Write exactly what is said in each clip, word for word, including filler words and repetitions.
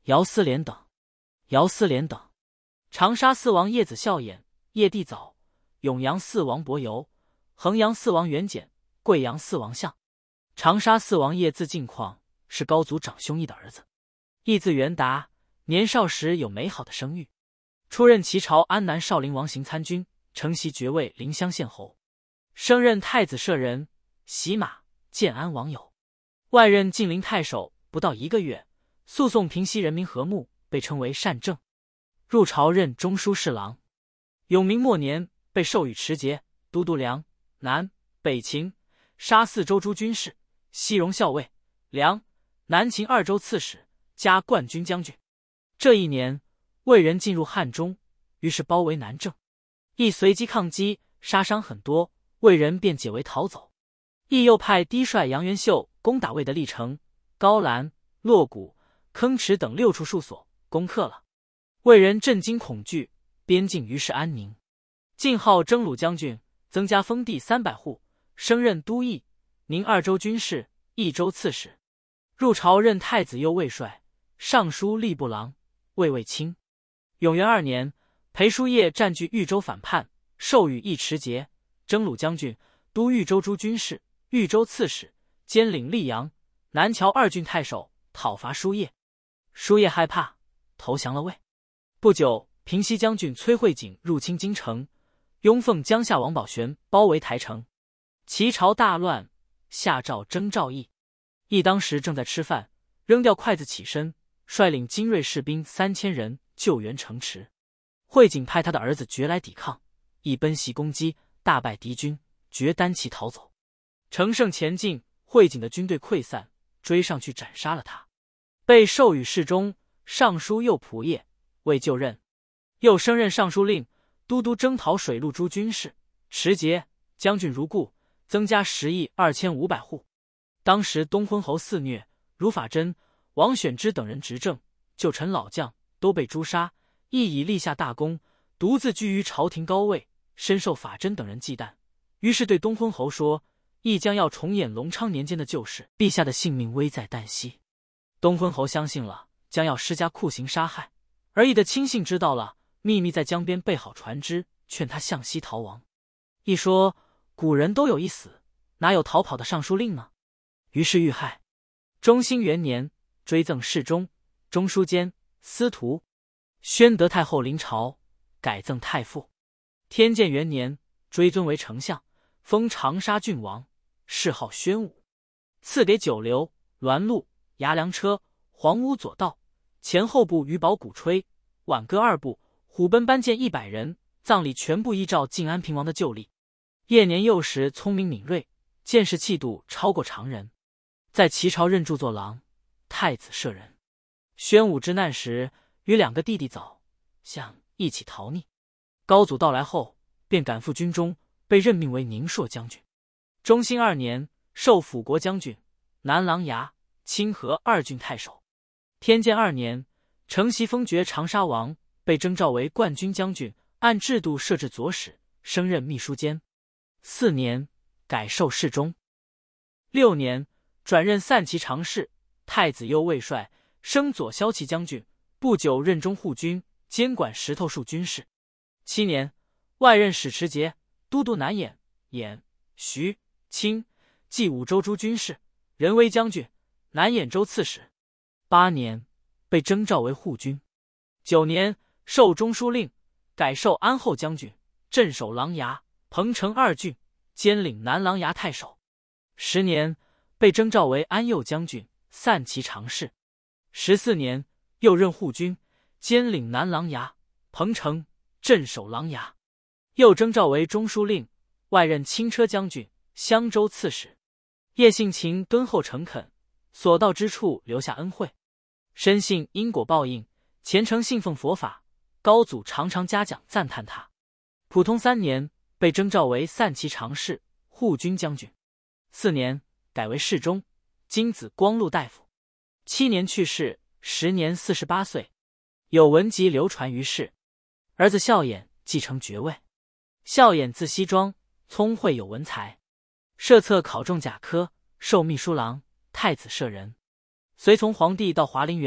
姚思廉等。姚思廉等。长沙四王叶子孝衍、叶帝藻，永阳四王伯游，衡阳四王元简，贵阳四王相。长沙四王叶字敬况，是高祖长兄义的儿子。义字元达，年少时有美好的声誉，出任齐朝安南少陵王行参军，承袭爵位临湘县侯，升任太子舍人，袭马建安王友。外任晋陵太守不到一个月，诉讼平息人民和睦，被称为善政。入朝任中书侍郎。永明末年被授予持节、都督梁、南、北秦、沙四州诸军事，西戎校尉、梁、南秦二州刺史，加冠军将军。这一年，魏人进入汉中，于是包围南郑，亦随机抗击，杀伤很多，魏人便解围逃走。亦又派低帅杨元秀攻打魏的历城、高兰、洛谷、坑池等六处戍所，攻克了。魏人震惊恐惧，边境于是安宁。晋号征虏将军，增加封地三百户，升任都邑、宁二州军事、益州刺史。入朝任太子右卫帅、尚书吏部郎，卫尉卿。永元二年，裴叔业占据豫州反叛，授予义持节、征虏将军、都豫州诸军事、豫州刺史，兼领溧阳、南谯二郡太守，讨伐叔业。叔业害怕，投降了魏。不久，平西将军崔慧景入侵京城，拥奉江夏王宝玄包围台城。齐朝大乱，下诏征赵义。义当时正在吃饭，扔掉筷子起身，率领精锐士兵三千人救援城池。慧景派他的儿子决来抵抗，义奔袭攻击，大败敌军，决单骑逃走。乘胜前进，慧景的军队溃散，追上去斩杀了他，被授予侍中、尚书右仆射，未就任。又升任尚书令、都督征讨水陆诸军事，持节、将军如故，增加十亿二千五百户。当时东昏侯肆虐，如法真、王选之等人执政，旧臣老将都被诛杀，亦已立下大功，独自居于朝廷高位，深受法真等人忌惮。于是对东昏侯说，亦将要重演隆昌年间的旧事，陛下的性命危在旦夕。东昏侯相信了，将要施加酷刑杀害。而义的亲信知道了，秘密在江边备好船只，劝他向西逃亡。义说，古人都有一死，哪有逃跑的尚书令呢？于是遇害。中兴元年，追赠侍中、中书监、司徒。宣德太后临朝，改赠太傅。天监元年，追尊为丞相，封长沙郡王，谥号宣武。赐给九流、栾路、牙粮车、黄屋左道、前后部于宝鼓吹、挽歌二部、虎贲班舰一百人，葬礼全部依照晋安平王的旧例。叶年幼时聪明敏锐，见识气度超过常人，在齐朝任著作郎、太子舍人。宣武之难时，与两个弟弟早、相一起逃匿。高祖到来后，便赶赴军中，被任命为宁朔将军。中兴二年，授辅国将军、南琅琊、清河二郡太守。天监二年，承袭封爵长沙王，被征召为冠军将军，按制度设置左史，升任秘书监。四年，改授侍中。六年，转任散骑常侍、太子右卫帅，升左骁骑将军。不久，任中护军，监管石头戍军事。七年，外任使持节、都督南兖、兖、徐、清，冀五州诸军事，仁威将军、南兖州刺史。八年，被征召为护军。九年，授中书令，改授安后将军，镇守琅琊、彭城二郡，兼领南琅琊太守。十年，被征召为安右将军、散骑常侍。十四年，又任护军，兼领南琅琊、彭城，镇守琅琊。又征召为中书令，外任轻车将军、襄州刺史。叶性勤敦厚诚恳，所到之处留下恩惠，深信因果报应，虔诚信奉佛法。高祖常常嘉奖赞叹他。普通三年，被征召为散骑常侍、护军将军。四年，改为侍中，金子光禄大夫。七年去世，时年四十八岁。有文集流传于世。儿子孝衍继承爵位。孝衍字熙庄，聪慧有文才，设策考中甲科，授秘书郎、太子舍人。随从皇帝到华林园，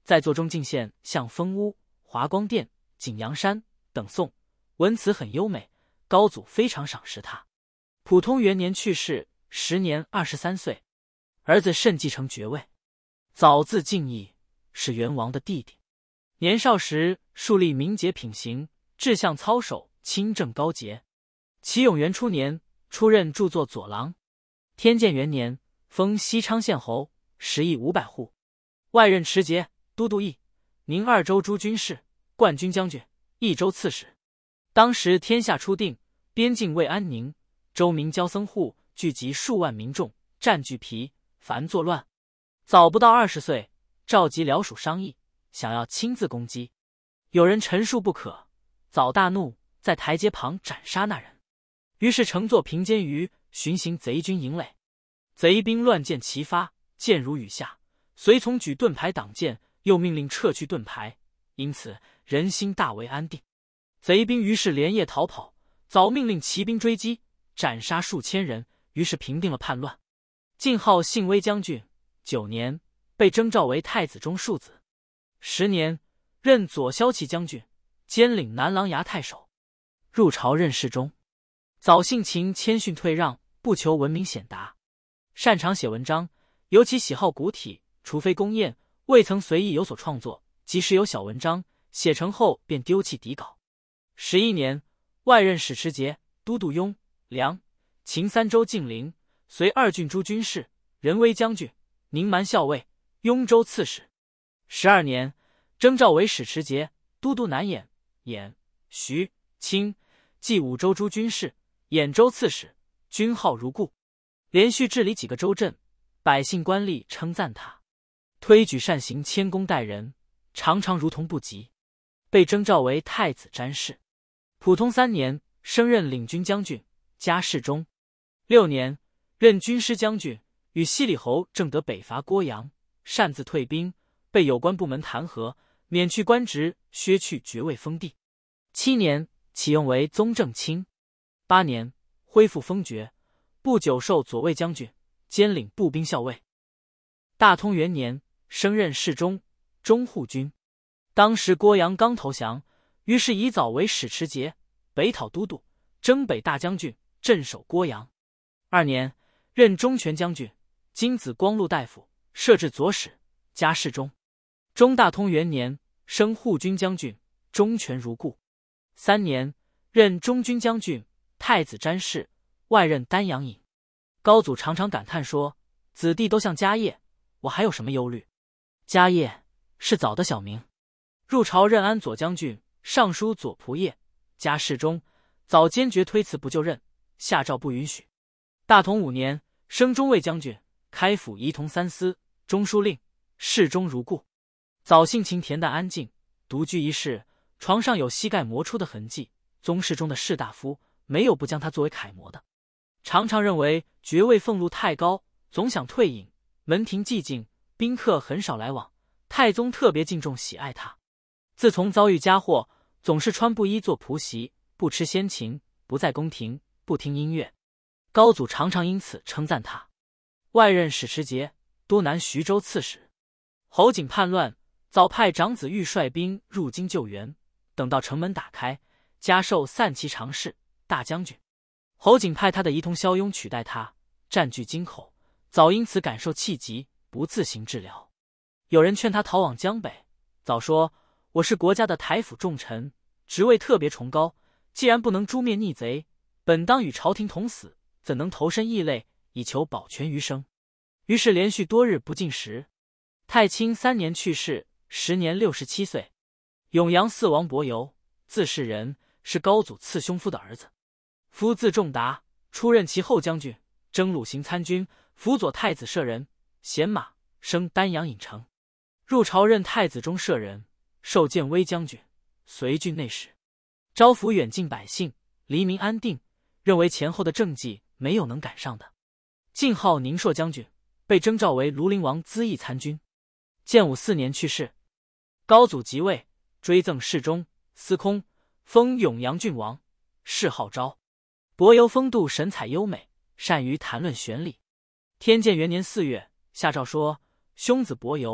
在座中进献像丰屋、华光殿、景阳山等颂，文辞很优美，高祖非常赏识他。普通元年去世，时年二十三岁，儿子慎继承爵位。早字敬义，是元王的弟弟。年少时树立明节品行，志向操守，清正高洁。启永元初年，出任著作佐郎。天监元年，封西昌县侯，食邑五百户，外任持节、都督议、宁二州诸军事、冠军将军、益州刺史。当时天下初定，边境未安宁，州民交僧户聚集数万民众，占据皮，凡作乱。早不到二十岁，召集僚属商议，想要亲自攻击。有人陈述不可，早大怒，在台阶旁斩杀那人。于是乘坐平监舆，巡行贼军营垒。贼兵乱箭齐发，箭如雨下，随从举盾牌挡箭，又命令撤去盾牌，因此人心大为安定。贼兵于是连夜逃跑，早命令骑兵追击，斩杀数千人，于是平定了叛乱。晋号信威将军，九年，被征召为太子中庶子。十年，任左骁骑将军，兼领南琅琊太守。入朝任侍中。早性情谦逊退让，不求闻名显达，擅长写文章，尤其喜好古体，除非公宴，未曾随意有所创作，即使有小文章，写成后便丢弃底稿。十一年，外任使持节、都督雍、梁、秦三州境陵，随二郡诸军事、仁威将军、宁蛮校尉、雍州刺史。十二年，征召为使持节、都督南兖、兖、徐、清，冀五州诸军事、兖州刺史，军号如故。连续治理几个州镇，百姓官吏称赞他，推举善行，谦恭待人，常常如同不及。被征召为太子詹事。普通三年，升任领军将军，加侍中。六年，任军师将军，与西里侯正德北伐郭阳，擅自退兵，被有关部门弹劾，免去官职，削去爵位封地。七年，启用为宗正卿。八年，恢复封爵，不久授左卫将军，兼领步兵校尉。大通元年，升任侍中、中护军。当时郭阳刚投降，于是以早为使持节、北讨都督、征北大将军，镇守郭阳。二年，任中权将军，金子光禄大夫，设置左使，加侍中。中大通元年，升护军将军，中权如故。三年，任中军将军，太子詹事，外任丹阳尹。高祖常常感叹说：“子弟都像家业，我还有什么忧虑？”家业是早的小名。入朝任安左将军、尚书左仆射，加侍中。早坚决推辞不就任，下诏不允许。大同五年，升中尉将军，开府仪同三司，中书令，侍中如故。早性情恬淡安静，独居一室，床上有膝盖磨出的痕迹。宗室中的士大夫没有不将他作为楷模的。常常认为爵位俸禄太高，总想退隐。门庭寂静，宾客很少来往，太宗特别敬重喜爱他。自从遭遇家祸，总是穿布衣做仆席，不吃先秦，不在宫廷，不听音乐。高祖常常因此称赞他。外任使持节、都南徐州刺史。侯景叛乱，早派长子玉率兵入京救援，等到城门打开，加授散骑常侍、大将军。侯景派他的仪同萧雍取代他，占据京口，早因此感受气急，不自行治疗。有人劝他逃往江北，早说：“我是国家的台府重臣，职位特别崇高，既然不能诛灭逆贼，本当与朝廷同死，怎能投身异类，以求保全余生？”于是连续多日不进食。太清三年去世，时年六十七岁。永阳四王伯游，字士仁，是高祖次兄夫的儿子。夫字仲达，出任其后将军，征虏行参军，辅佐太子舍人，衔马，升丹阳尹丞。入朝任太子中舍人，授建威将军，随郡内史，招抚远近百姓，黎民安定，认为前后的政绩没有能赶上的。晋号宁朔将军，被征召为庐陵王资议参军。建武四年去世。高祖即位，追赠侍中、司空，封永阳郡王，谥号昭。伯游风度神采优美，善于谈论玄理。天监元年四月，下诏说：兄子伯游，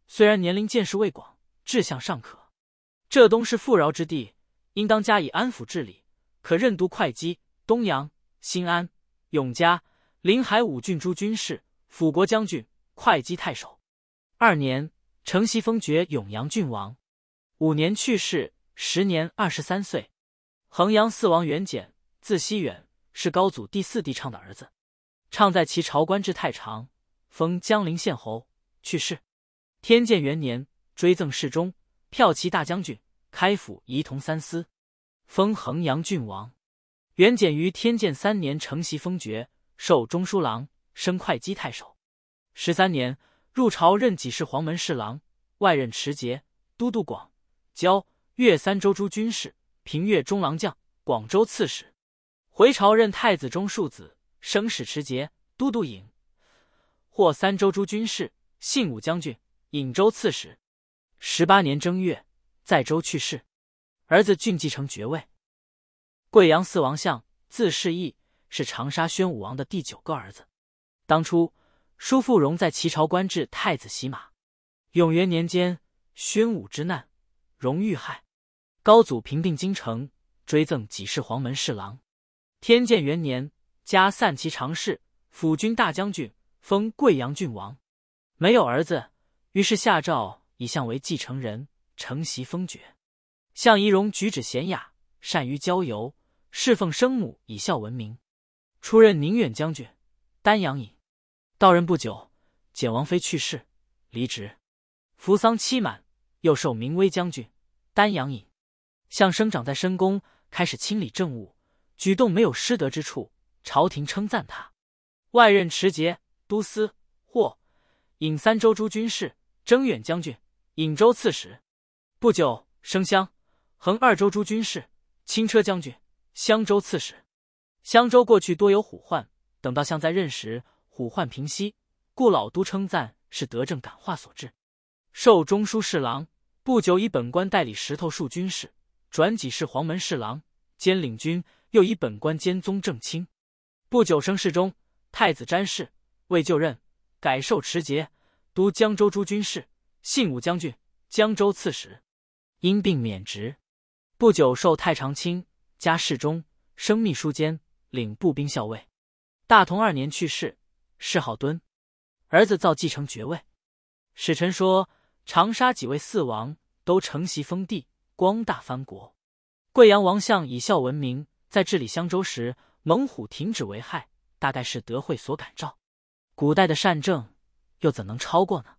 虽然年龄见识未广，志向尚可。浙东是富饶之地，应当加以安抚治理，可任督会稽、东阳、新安、永嘉、临海五郡诸军事、辅国将军、会稽太守。二年，承袭封爵永阳郡王。五年去世，时年二十三岁。衡阳四王元简，字希远，是高祖第四帝畅的儿子。畅在其朝官至太常，封江陵县侯，去世。天监元年，追赠侍中、骠骑大将军，开府仪同三司，封衡阳郡王。元简于天监三年承袭封爵，授中书郎，升会稽太守。十三年，入朝任给事黄门侍郎，外任持节、都督广、交、粤三州诸军事，平越中郎将、广州刺史。回朝任太子中庶子，升使持节、都督颍、获三州诸军事，信武将军、颍州刺史。十八年正月，在州去世，儿子俊继承爵位。贵阳四王相，字士义，是长沙宣武王的第九个儿子。当初叔父荣在齐朝官至太子洗马。永元年间，宣武之难，荣遇害，高祖平定京城，追赠给事黄门侍郎。天监元年，加散骑常侍、辅军大将军，封贵阳郡王。没有儿子，于是下诏以相为继承人，承袭封爵。相仪荣举止娴雅，善于交游，侍奉生母，以孝闻名。出任宁远将军、丹阳尹。到任不久，简王妃去世，离职。服丧期满，又授明威将军、丹阳尹。相生长在深宫，开始清理政务，举动没有失德之处，朝廷称赞他。外任持节、都司、或颍三州诸军事，征远将军、颍州刺史。不久，升襄、衡二州诸军事，轻车将军、襄州刺史。襄州过去多有虎患，等到相在任时，虎患平息，故老都称赞是德政感化所致。授中书侍郎，不久以本官代理石头戍军事，转给事黄门侍郎，兼领军，又以本官兼宗正卿。不久升侍中、太子詹事，未就任，改授持节、都江州诸军事、信武将军、江州刺史。因病免职。不久授太常卿，加侍中，升秘书监，领步兵校尉。大同二年去世，谥号敦。儿子造继承爵位。史臣说，长沙几位四王都承袭封地，光大藩国。贵阳王相以孝闻名，在治理襄州时，猛虎停止为害，大概是德惠所感召。古代的善政，又怎能超过呢？